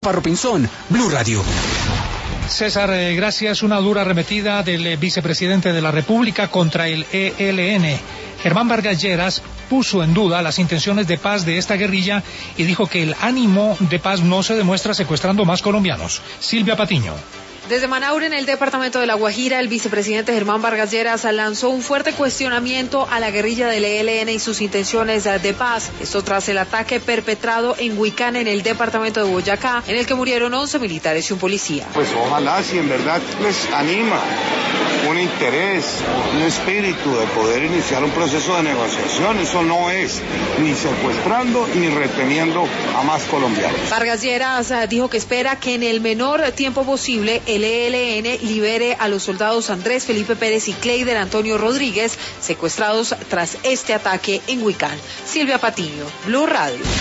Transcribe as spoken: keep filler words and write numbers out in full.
Parro Pinzón, Blue Radio. César, eh, gracias. Una dura arremetida del eh, vicepresidente de la República contra el E L N. Germán Vargas Lleras puso en duda las intenciones de paz de esta guerrilla y dijo que el ánimo de paz no se demuestra secuestrando más colombianos. Silvia Patiño. Desde Manaure, en el departamento de La Guajira, el vicepresidente Germán Vargas Lleras lanzó un fuerte cuestionamiento a la guerrilla del E L N y sus intenciones de paz. Esto tras el ataque perpetrado en Huicán, en el departamento de Boyacá, en el que murieron once militares y un policía. Pues ojalá, si en verdad les anima un interés, un espíritu de poder iniciar un proceso de negociación, eso no es ni secuestrando ni reteniendo a más colombianos. Vargas Lleras dijo que espera que en el menor tiempo posible el E L N libere a los soldados Andrés Felipe Pérez y Cleider Antonio Rodríguez, secuestrados tras este ataque en Huicán. Silvia Patiño, Blue Radio.